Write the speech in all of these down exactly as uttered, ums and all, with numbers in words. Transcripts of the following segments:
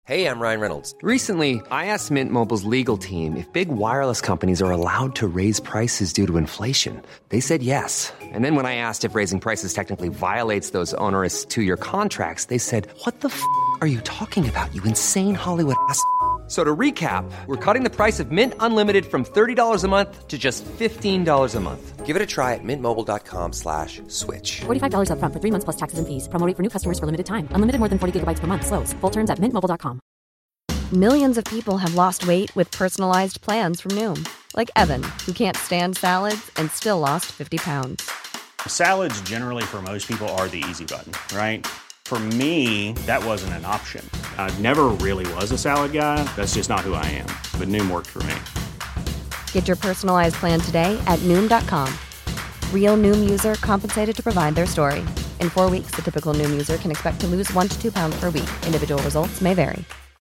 Hey, I'm Ryan Reynolds. Recently, I asked Mint Mobile's legal team if big wireless companies are allowed to raise prices due to inflation. They said yes. And then when I asked if raising prices technically violates those onerous two-year contracts, they said, what the f*** are you talking about, you insane Hollywood ass f- So to recap, we're cutting the price of Mint Unlimited from thirty dollars a month to just fifteen dollars a month. Give it a try at mintmobile.com slash switch. forty-five dollars up front for three months plus taxes and fees. Promo rate for new customers for limited time. Unlimited more than forty gigabytes per month. Slows full terms at mint mobile dot com. Millions of people have lost weight with personalized plans from Noom. Like Evan, who can't stand salads and still lost fifty pounds. Salads generally for most people are the easy button, right? For me, that wasn't an option. I never really was a salad guy. That's just not who I am. But Noom worked for me. Get your personalized plan today at Noom dot com. Real Noom user compensated to provide their story. In four weeks, the typical Noom user can expect to lose one to two pounds per week. Individual results may vary.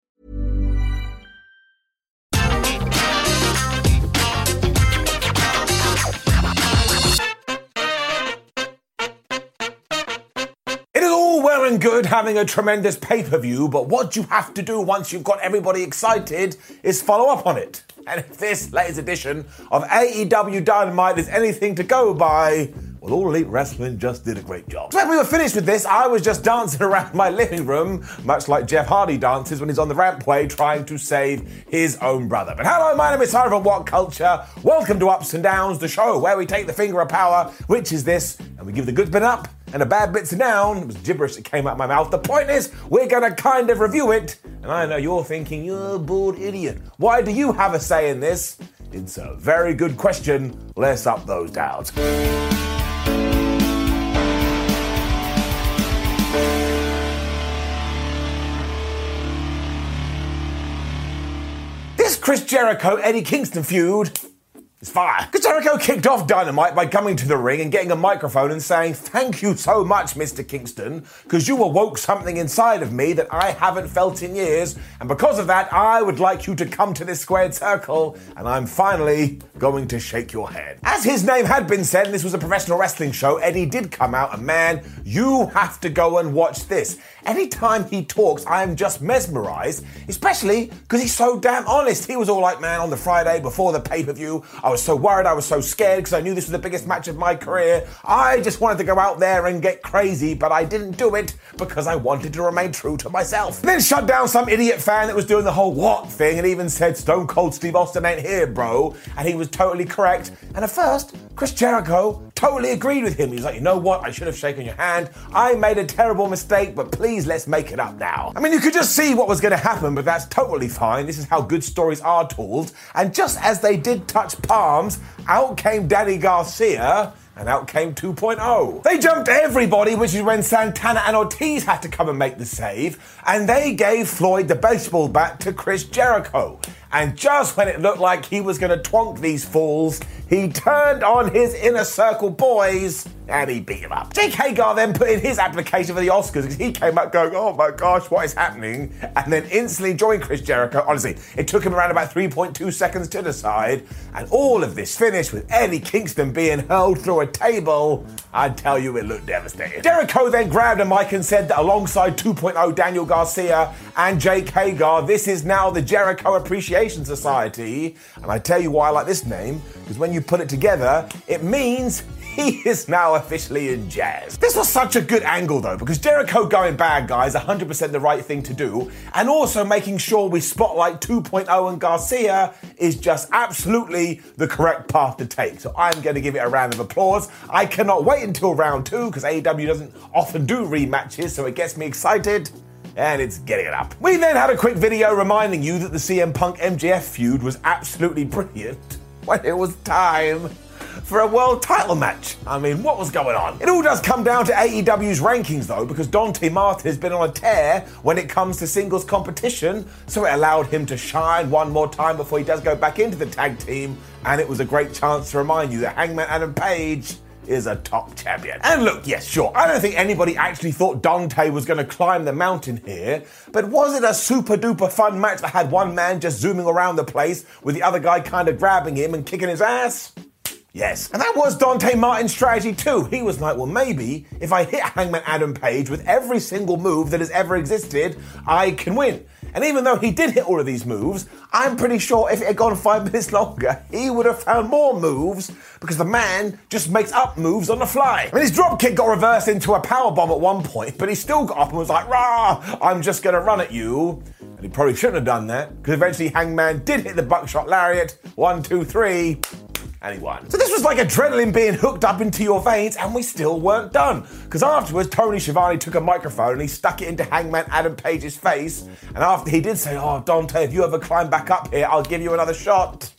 Well and good having a tremendous pay-per-view, but what you have to do once you've got everybody excited is follow up on it. And if this latest edition of A E W Dynamite is anything to go by, well, All Elite Wrestling just did a great job. So when we were finished with this, I was just dancing around my living room, much like Jeff Hardy dances when he's on the rampway trying to save his own brother. But hello, my name is Simon from What Culture. Welcome to Ups and Downs, the show where we take the finger of power, which is this, and we give the good bit up and the bad bits are down. It was gibberish that came out of my mouth. The point is, we're going to kind of review it. And I know you're thinking, you're a bored idiot. Why do you have a say in this? It's a very good question. Let's up those downs. This Chris Jericho, Eddie Kingston feud is fire. Because Jericho kicked off Dynamite by coming to the ring and getting a microphone and saying, thank you so much, Mister Kingston, because you awoke something inside of me that I haven't felt in years, and because of that, I would like you to come to this squared circle, and I'm finally going to shake your hand. As his name had been said, and this was a professional wrestling show, Eddie did come out, and man, you have to go and watch this. Anytime he talks, I am just mesmerized, especially because he's so damn honest. He was all like, man, on the Friday before the pay-per-view, I was so worried, I was so scared because I knew this was the biggest match of my career. I just wanted to go out there and get crazy, but I didn't do it because I wanted to remain true to myself. And then shut down some idiot fan that was doing the whole what thing and even said Stone Cold Steve Austin ain't here, bro. And he was totally correct. And at first, Chris Jericho totally agreed with him. He's like, you know what? I should have shaken your hand. I made a terrible mistake, but please let's make it up now. I mean, you could just see what was going to happen, but that's totally fine. This is how good stories are told. And just as they did touch palms, out came Danny Garcia, and out came two point oh. They jumped everybody, which is when Santana and Ortiz had to come and make the save, and they gave Floyd the baseball bat to Chris Jericho. And just when it looked like he was going to twonk these fools, he turned on his Inner Circle boys and he beat him up. Jake Hagar then put in his application for the Oscars because he came up going, oh my gosh, what is happening? And then instantly joined Chris Jericho. Honestly, it took him around about three point two seconds to decide. And all of this finished with Eddie Kingston being hurled through a table. I tell you, it looked devastating. Jericho then grabbed a mic and said that alongside two point oh Daniel Garcia and Jake Hagar, this is now the Jericho Appreciation Society. And I tell you why I like this name, because when you put it together, it means he is now officially in jazz. This was such a good angle though, because Jericho going bad guy is one hundred percent the right thing to do, and also making sure we spotlight two point oh and Garcia is just absolutely the correct path to take. So I'm going to give it a round of applause. I cannot wait until round two, because A E W doesn't often do rematches, so it gets me excited. And it's getting it up. We then had a quick video reminding you that the C M Punk M J F feud was absolutely brilliant when it was time for a world title match. I mean, what was going on? It all does come down to A E W's rankings though, because Dante Martin has been on a tear when it comes to singles competition, so it allowed him to shine one more time before he does go back into the tag team, and it was a great chance to remind you that Hangman Adam Page is a top champion. And look, yes, sure, I don't think anybody actually thought Dante was going to climb the mountain here, but was it a super duper fun match that had one man just zooming around the place with the other guy kind of grabbing him and kicking his ass? Yes. And that was Dante Martin's strategy too. He was like, well, maybe if I hit Hangman Adam Page with every single move that has ever existed, I can win. And even though he did hit all of these moves, I'm pretty sure if it had gone five minutes longer, he would have found more moves because the man just makes up moves on the fly. I mean, his dropkick got reversed into a powerbomb at one point, but he still got up and was like, rah, I'm just going to run at you. And he probably shouldn't have done that because eventually Hangman did hit the buckshot lariat. One, two, three. And he won. So this was like adrenaline being hooked up into your veins, and we still weren't done. Because afterwards, Tony Schiavone took a microphone and he stuck it into Hangman Adam Page's face. And after he did say, oh, Dante, if you ever climb back up here, I'll give you another shot.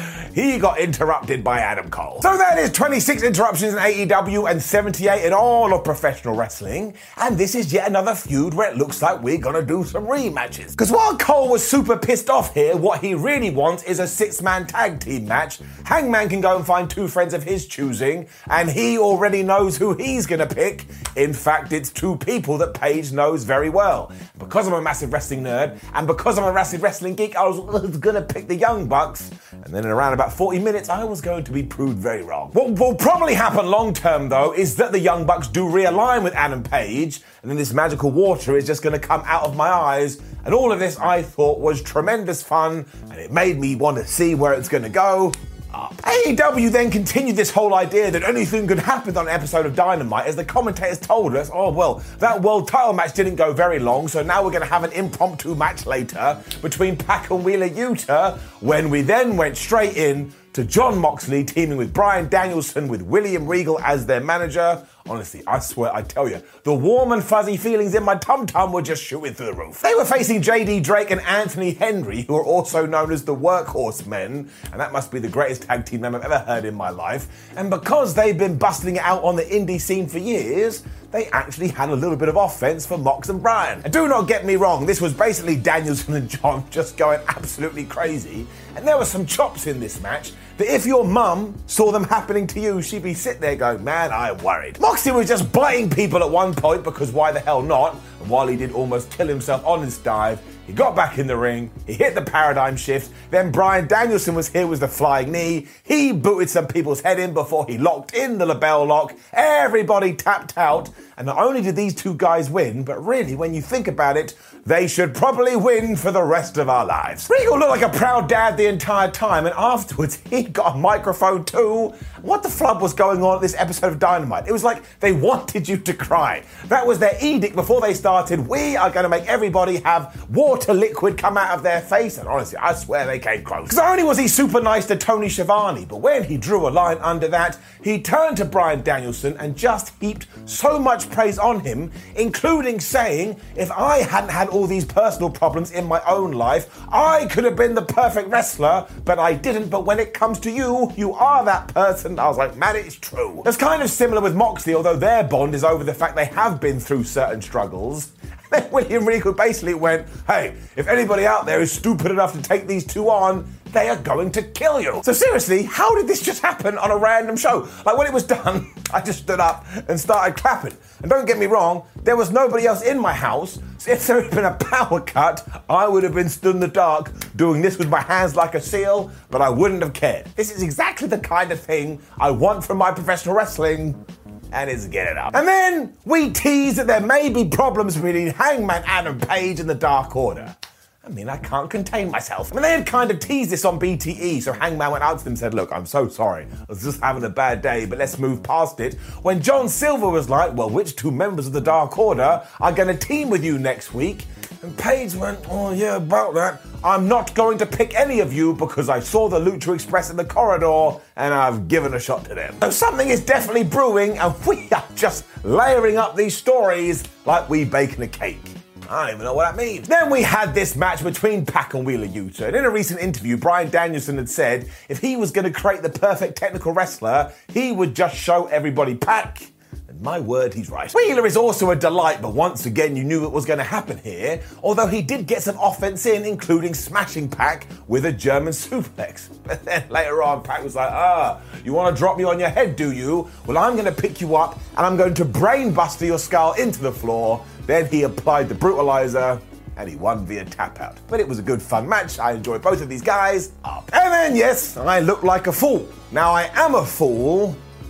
He got interrupted by Adam Cole. So that is twenty-six interruptions in A E W and seventy-eight in all of professional wrestling. And this is yet another feud where it looks like we're gonna do some rematches. Because while Cole was super pissed off here, what he really wants is a six-man tag team match. Hangman can go and find two friends of his choosing, and he already knows who he's gonna pick. In fact, it's two people that Page knows very well. Because I'm a massive wrestling nerd, and because I'm a massive wrestling geek, I was gonna pick the Young Bucks. And then in around about forty minutes, I was going to be proved very wrong. What will probably happen long term, though, is that the Young Bucks do realign with Adam Page, and then this magical water is just going to come out of my eyes. And all of this I thought was tremendous fun, and it made me want to see where it's going to go. Up. A E W then continued this whole idea that anything could happen on an episode of Dynamite as the commentators told us, oh, well, that world title match didn't go very long, so now we're going to have an impromptu match later between Pac and Wheeler Yuta, when we then went straight in to Jon Moxley teaming with Bryan Danielson with William Regal as their manager. Honestly, I swear, I tell you, the warm and fuzzy feelings in my tum-tum were just shooting through the roof. They were facing J D Drake and Anthony Henry, who are also known as the Workhorse Men, and that must be the greatest tag team name I've ever heard in my life. And because they've been busting it out on the indie scene for years, they actually had a little bit of offense for Mox and Bryan. And do not get me wrong, this was basically Danielson and John just going absolutely crazy. And there were some chops in this match that if your mum saw them happening to you, she'd be sitting there going, man, I'm worried. Moxley was just biting people at one point because why the hell not? And while he did almost kill himself on his dive, he got back in the ring, he hit the paradigm shift, then Bryan Danielson was here with the flying knee, he booted some people's head in before he locked in the LeBell Lock, everybody tapped out, and not only did these two guys win, but really, when you think about it, they should probably win for the rest of our lives. Regal looked like a proud dad the entire time, and afterwards, he got a microphone too. What the flub was going on at this episode of Dynamite? It was like they wanted you to cry. That was their edict before they started. We are going to make everybody have water liquid come out of their face, and honestly, I swear they came close. Because not only was he super nice to Tony Schiavone, but when he drew a line under that, he turned to Bryan Danielson and just heaped so much praise on him, including saying, if I hadn't had all these personal problems in my own life, I could have been the perfect wrestler, but I didn't. But when it comes to you, you are that person. I was like, man, it's true. It's kind of similar with Moxley, although their bond is over the fact they have been through certain struggles. Then William Regal basically went, hey, if anybody out there is stupid enough to take these two on, they are going to kill you. So seriously, how did this just happen on a random show? Like when it was done, I just stood up and started clapping. And don't get me wrong, there was nobody else in my house. So if there had been a power cut, I would have been stood in the dark doing this with my hands like a seal, but I wouldn't have cared. This is exactly the kind of thing I want from my professional wrestling. And it's get it up. And then we tease that there may be problems between Hangman Adam Page and the Dark Order. I mean, I can't contain myself. I mean, they had kind of teased this on B T E, so Hangman went out to them and said, look, I'm so sorry. I was just having a bad day, but let's move past it. When John Silver was like, well, which two members of the Dark Order are going to team with you next week? And Paige went, oh, yeah, about that. I'm not going to pick any of you because I saw the Lucha Express in the corridor and I've given a shot to them. So something is definitely brewing and we are just layering up these stories like we baking a cake. I don't even know what that means. Then we had this match between Pac and Wheeler Yuta. And in a recent interview, Bryan Danielson had said if he was going to create the perfect technical wrestler, he would just show everybody Pac. And my word, he's right. Wheeler is also a delight, but once again, you knew what was going to happen here. Although he did get some offense in, including smashing Pac with a German suplex. But then later on, Pac was like, ah, you want to drop me on your head, do you? Well, I'm going to pick you up and I'm going to brain buster your skull into the floor. Then he applied the brutalizer and he won via tap out. But it was a good fun match. I enjoyed both of these guys. Up. And then, yes, I looked like a fool. Now, I am a fool,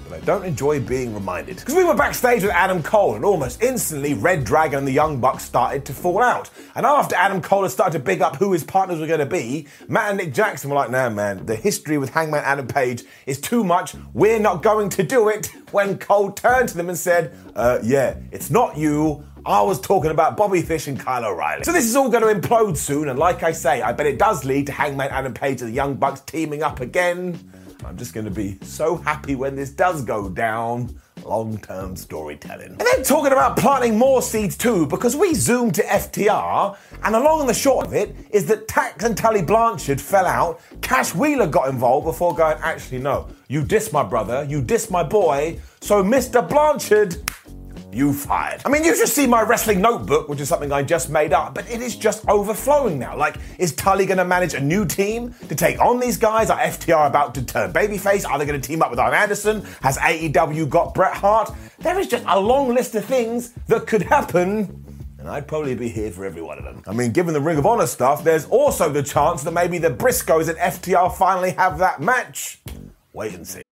but I don't enjoy being reminded. Because we were backstage with Adam Cole, and almost instantly Red Dragon and the Young Bucks started to fall out. And after Adam Cole had started to big up who his partners were going to be, Matt and Nick Jackson were like, nah, man, the history with Hangman Adam Page is too much. We're not going to do it. When Cole turned to them and said, uh, yeah, it's not you. I was talking about Bobby Fish and Kyle O'Reilly. So this is all going to implode soon, and like I say, I bet it does lead to Hangman Adam Page and the Young Bucks teaming up again. I'm just going to be so happy when this does go down. Long-term storytelling. And then talking about planting more seeds too, because we zoomed to F T R, and along the short of it is that Tax and Tully Blanchard fell out. Cash Wheeler got involved before going, actually no, you diss my brother, you diss my boy, so Mister Blanchard, you fired. I mean, you should see my wrestling notebook, which is something I just made up, but it is just overflowing now. Like, is Tully going to manage a new team to take on these guys? Are F T R about to turn babyface? Are they going to team up with Arn Anderson? Has A E W got Bret Hart? There is just a long list of things that could happen, and I'd probably be here for every one of them. I mean, given the Ring of Honor stuff, there's also the chance that maybe the Briscoes and F T R finally have that match. Wait and see.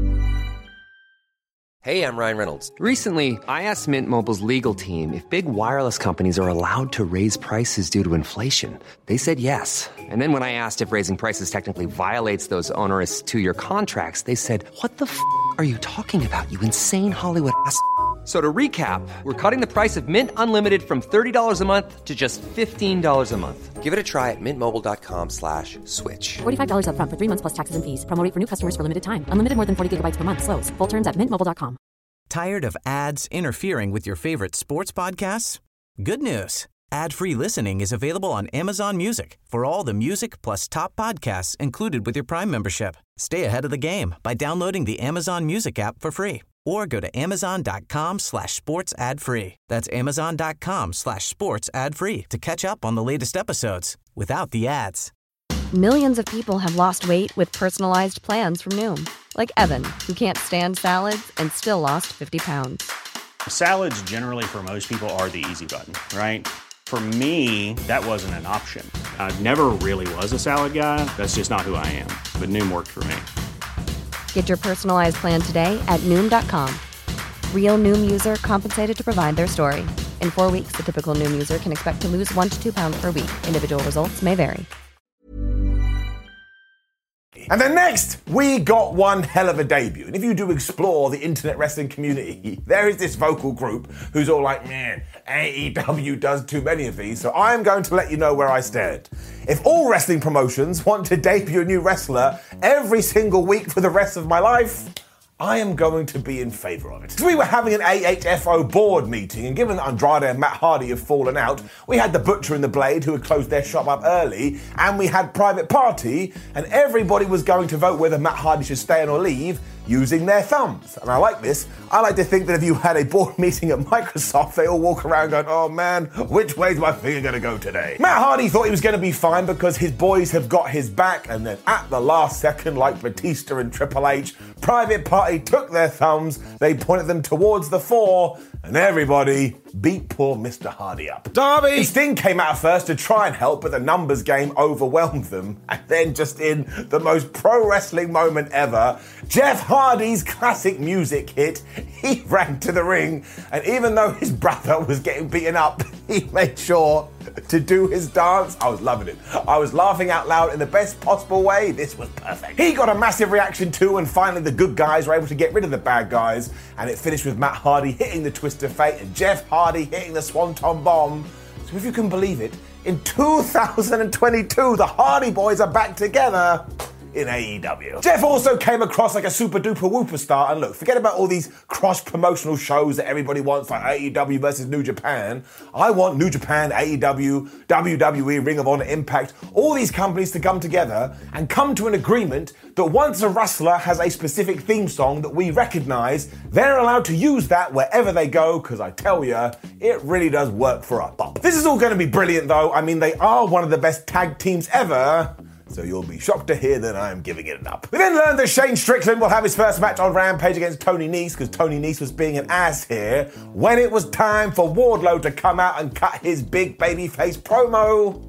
Hey, I'm Ryan Reynolds. Recently, I asked Mint Mobile's legal team if big wireless companies are allowed to raise prices due to inflation. They said yes. And then when I asked if raising prices technically violates those onerous two-year contracts, they said, what the f*** are you talking about, you insane Hollywood ass f- So to recap, we're cutting the price of Mint Unlimited from thirty dollars a month to just fifteen dollars a month. Give it a try at mintmobile.com slash switch. forty-five dollars up front for three months plus taxes and fees. Promo rate for new customers for limited time. Unlimited more than forty gigabytes per month. Slows full terms at mint mobile dot com. Tired of ads interfering with your favorite sports podcasts? Good news. Ad-free listening is available on Amazon Music for all the music plus top podcasts included with your Prime membership. Stay ahead of the game by downloading the Amazon Music app for free or go to amazon.com slash sports ad free. That's amazon.com slash sports ad free to catch up on the latest episodes without the ads. Millions of people have lost weight with personalized plans from Noom. Like Evan, who can't stand salads and still lost fifty pounds. Salads generally for most people are the easy button, right? For me, that wasn't an option. I never really was a salad guy. That's just not who I am. But Noom worked for me. Get your personalized plan today at Noom dot com. Real Noom user compensated to provide their story. In four weeks, the typical Noom user can expect to lose one to two pounds per week. Individual results may vary. And then next, we got one hell of a debut. And if you do explore the internet wrestling community, there is this vocal group who's all like, man, A E W does too many of these, so I'm going to let you know where I stand. If all wrestling promotions want to debut a new wrestler every single week for the rest of my life, I am going to be in favour of it. So we were having an A H F O board meeting, and given that Andrade and Matt Hardy have fallen out, we had the Butcher and the Blade, who had closed their shop up early, and we had Private Party, and everybody was going to vote whether Matt Hardy should stay in or leave using their thumbs. And I like this. I like to think that if you had a board meeting at Microsoft, they all walk around going, oh man, which way's my finger going to go today? Matt Hardy thought he was going to be fine because his boys have got his back, and then at the last second, like Batista and Triple H, Private Party took their thumbs, they pointed them towards the four, and everybody beat poor Mister Hardy up. Darby! Sting came out first to try and help, but the numbers game overwhelmed them. And then just in the most pro wrestling moment ever, Jeff Hardy's classic music hit. He ran to the ring, and even though his brother was getting beaten up, he made sure to do his dance. I was loving it. I was laughing out loud in the best possible way. This was perfect. He got a massive reaction too, and finally the good guys were able to get rid of the bad guys, and it finished with Matt Hardy hitting the Twist of Fate and Jeff Hardy hitting the Swanton Bomb. So if you can believe it, in two thousand twenty-two, the Hardy Boys are back together in A E W. Jeff also came across like a super duper whooper star, and look, forget about all these cross-promotional shows that everybody wants, like A E W versus New Japan. I want New Japan, A E W, W W E, Ring of Honor, Impact, all these companies to come together and come to an agreement that once a wrestler has a specific theme song that we recognize, they're allowed to use that wherever they go, because I tell you, it really does work for a bop. This is all going to be brilliant though. I mean, they are one of the best tag teams ever, so you'll be shocked to hear that I'm giving it an up. We then learned that Shane Strickland will have his first match on Rampage against Tony Nese, because Tony Nese was being an ass here when it was time for Wardlow to come out and cut his big babyface promo.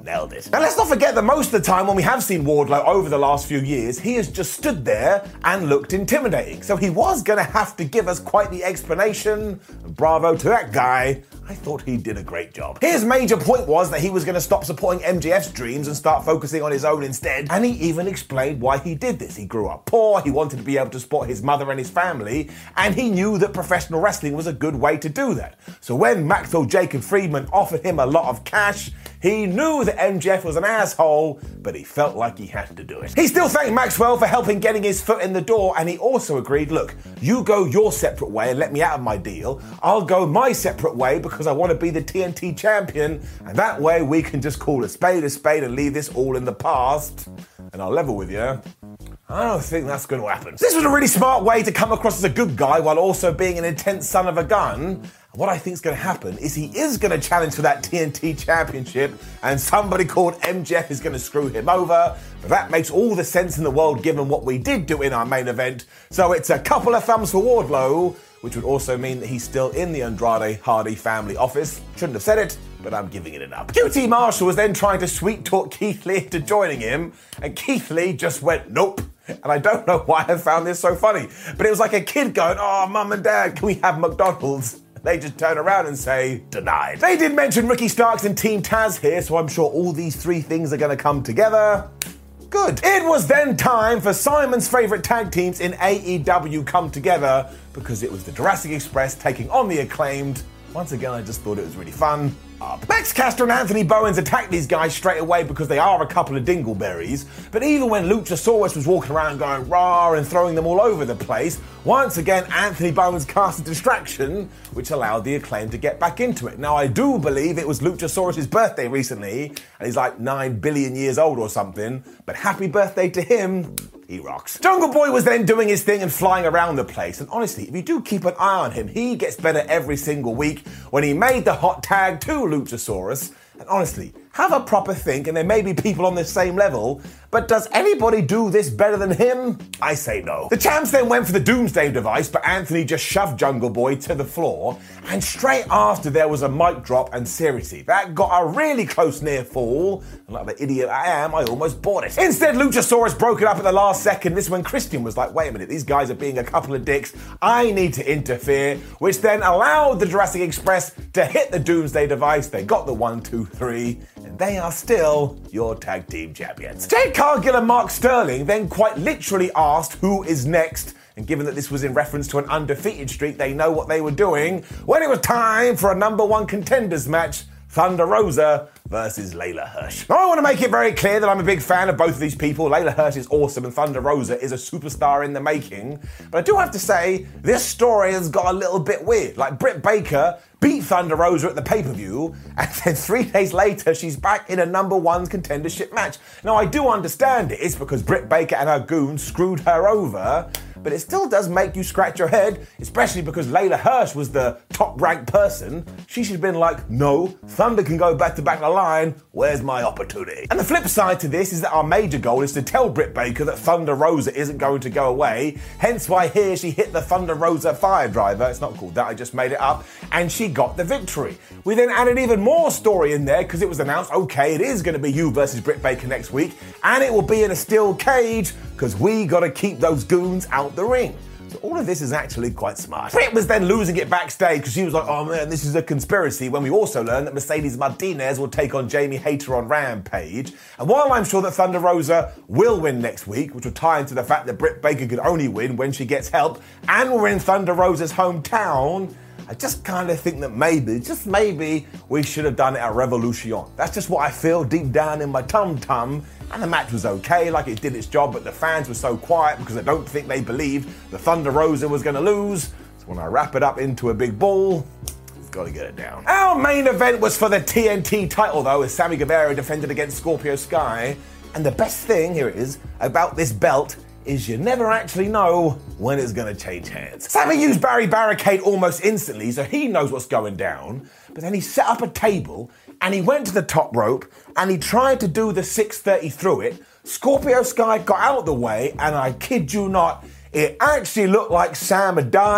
Nailed it. Now let's not forget that most of the time when we have seen Wardlow over the last few years, he has just stood there and looked intimidating. So he was going to have to give us quite the explanation. And bravo to that guy. I thought he did a great job. His major point was that he was going to stop supporting M J F's dreams and start focusing on his own instead. And he even explained why he did this. He grew up poor, he wanted to be able to support his mother and his family, and he knew that professional wrestling was a good way to do that. So when Maxwell Jacob Friedman offered him a lot of cash, he knew that M J F was an asshole, but he felt like he had to do it. He still thanked Maxwell for helping getting his foot in the door, and he also agreed, look, you go your separate way and let me out of my deal. I'll go my separate way because I want to be the T N T champion, and that way we can just call a spade a spade and leave this all in the past. And I'll level with you, I don't think that's going to happen. This was a really smart way to come across as a good guy while also being an intense son of a gun. What I think is going to happen is he is going to challenge for that T N T championship, and somebody called M J F is going to screw him over. But that makes all the sense in the world given what we did do in our main event. So it's a couple of thumbs for Wardlow, which would also mean that he's still in the Andrade Hardy family office. Shouldn't have said it, but I'm giving it an up. Q T Marshall was then trying to sweet talk Keith Lee into joining him, and Keith Lee just went, nope. And I don't know why I found this so funny, but it was like a kid going, oh, mum and dad, can we have McDonald's? They just turn around and say, denied. They did mention Ricky Starks and Team Taz here, so I'm sure all these three things are going to come together. Good. It was then time for Simon's favourite tag teams in A E W come together, because it was the Jurassic Express taking on the Acclaimed. Once again, I just thought it was really fun. Up. Max Caster and Anthony Bowens attacked these guys straight away because they are a couple of dingleberries, but even when Luchasaurus was walking around going rah and throwing them all over the place, once again Anthony Bowens cast a distraction, which allowed the Acclaim to get back into it. Now I do believe it was Luchasaurus' birthday recently, and he's like nine billion years old or something, but happy birthday to him. He rocks. Jungle Boy was then doing his thing and flying around the place, and honestly, if you do keep an eye on him, he gets better every single week. When he made the hot tag to Luchasaurus, and honestly, have a proper think, and there may be people on the same level, but does anybody do this better than him? I say no. The champs then went for the Doomsday device, but Anthony just shoved Jungle Boy to the floor, and straight after there was a mic drop, and seriously, that got a really close near fall, and like the idiot I am, I almost bought it. Instead, Luchasaurus broke it up at the last second. This is when Christian was like, wait a minute, these guys are being a couple of dicks, I need to interfere, which then allowed the Jurassic Express to hit the Doomsday device. They got the one, two, three, and they are still your tag team champions. Jade Cargill and Mark Sterling then quite literally asked who is next, and given that this was in reference to an undefeated streak, they know what they were doing when it was time for a number one contenders match, Thunder Rosa versus Layla Hirsch. Now, I want to make it very clear that I'm a big fan of both of these people. Layla Hirsch is awesome and Thunder Rosa is a superstar in the making. But I do have to say, this story has got a little bit weird. Like, Britt Baker beat Thunder Rosa at the pay-per-view, and then three days later, she's back in a number one contendership match. Now, I do understand it. It's because Britt Baker and her goons screwed her over, but it still does make you scratch your head, especially because Layla Hirsch was the top-ranked person. She should have been like, no, Thunder can go back-to-back the line, where's my opportunity? And the flip side to this is that our major goal is to tell Britt Baker that Thunder Rosa isn't going to go away, hence why here she hit the Thunder Rosa fire driver, it's not called that, I just made it up, and she got the victory. We then added even more story in there because it was announced, okay, it is going to be you versus Britt Baker next week, and it will be in a steel cage because we got to keep those goons out the ring. So all of this is actually quite smart. Britt was then losing it backstage because she was like, oh man, this is a conspiracy, when we also learned that Mercedes Martinez will take on Jamie Hayter on Rampage. And while I'm sure that Thunder Rosa will win next week, which will tie into the fact that Britt Baker could only win when she gets help, and we're in Thunder Rosa's hometown, I just kind of think that maybe, just maybe, we should have done it at Revolution. That's just what I feel deep down in my tum-tum. And the match was okay, like it did its job, but the fans were so quiet because I don't think they believed the Thunder Rosa was going to lose. So when I wrap it up into a big ball, it's got to get it down. Our main event was for the T N T title, though, as Sammy Guevara defended against Scorpio Sky. And the best thing, here it is, about this belt is you never actually know when it's going to change hands. Sammy used Barry Barricade almost instantly, so he knows what's going down. But then he set up a table, and he went to the top rope, and he tried to do the six thirty through it. Scorpio Sky got out of the way, and I kid you not, it actually looked like Sam had died.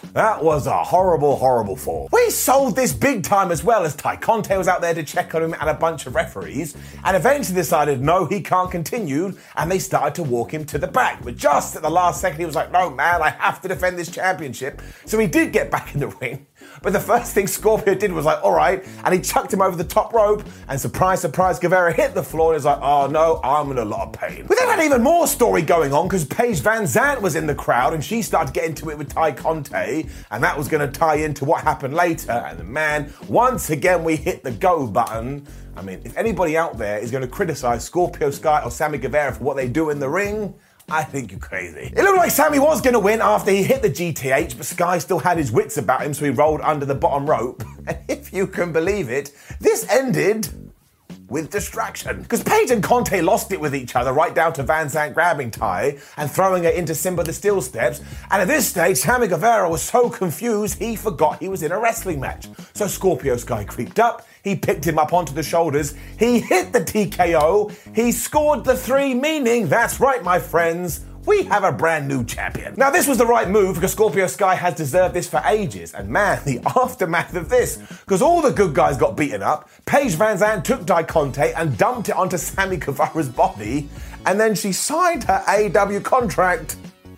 That was a horrible, horrible fall. We sold this big time as well, as Ty Conte was out there to check on him and a bunch of referees, and eventually decided no, he can't continue, and they started to walk him to the back. But just at the last second, he was like, no, man, I have to defend this championship. So he did get back in the ring. But the first thing Scorpio did was like, all right, and he chucked him over the top rope, and surprise, surprise, Guevara hit the floor, and he's like, oh no, I'm in a lot of pain. We then had even more story going on, because Paige Van Zandt was in the crowd, and she started to get into it with Ty Conte, and that was going to tie into what happened later, and the man, once again, we hit the go button. I mean, if anybody out there is going to criticize Scorpio Sky or Sammy Guevara for what they do in the ring, I think you're crazy. It looked like Sammy was going to win after he hit the G T H, but Sky still had his wits about him, so he rolled under the bottom rope. And if you can believe it, this ended with distraction. Because Paige and Conte lost it with each other, right down to Van Zandt grabbing Ty and throwing her into Simba the Steel Steps. And at this stage, Sammy Guevara was so confused, he forgot he was in a wrestling match. So Scorpio Sky creeped up, he picked him up onto the shoulders, he hit the T K O, he scored the three, meaning, that's right, my friends, we have a brand new champion. Now, this was the right move because Scorpio Sky has deserved this for ages. And man, the aftermath of this, because all the good guys got beaten up, Paige Van Zandt took Ty Conte and dumped it onto Sammy Guevara's body, and then she signed her A E W contract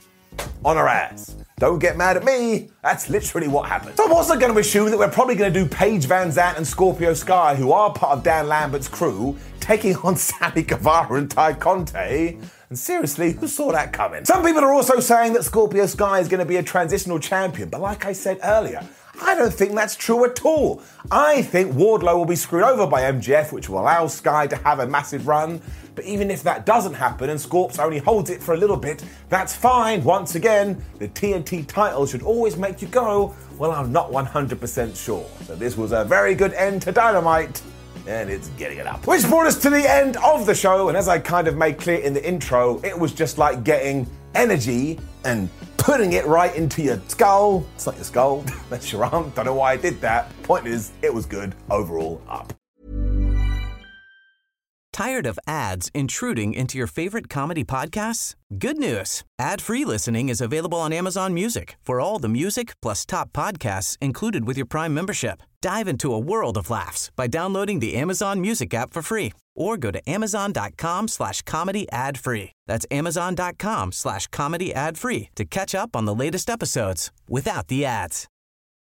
on her ass. Don't get mad at me, that's literally what happened. So I'm also going to assume that we're probably going to do Paige Van Zandt and Scorpio Sky, who are part of Dan Lambert's crew, taking on Sammy Guevara and Ty Conte. And seriously, who saw that coming? Some people are also saying that Scorpio Sky is going to be a transitional champion, but like I said earlier, I don't think that's true at all. I think Wardlow will be screwed over by M J F, which will allow Sky to have a massive run. But even if that doesn't happen and Scorps only holds it for a little bit, that's fine. Once again, the T N T title should always make you go, well, I'm not one hundred percent sure. So this was a very good end to Dynamite, and it's getting it up. Which brought us to the end of the show, and as I kind of made clear in the intro, it was just like getting energy and putting it right into your skull. It's not your skull, that's your arm. Don't know why I did that. Point is, it was good overall up. Tired of ads intruding into your favorite comedy podcasts? Good news. Ad-free listening is available on Amazon Music for all the music plus top podcasts included with your Prime membership. Dive into a world of laughs by downloading the Amazon Music app for free or go to amazon.com slash comedy ad free. That's amazon.com slash comedy ad free to catch up on the latest episodes without the ads.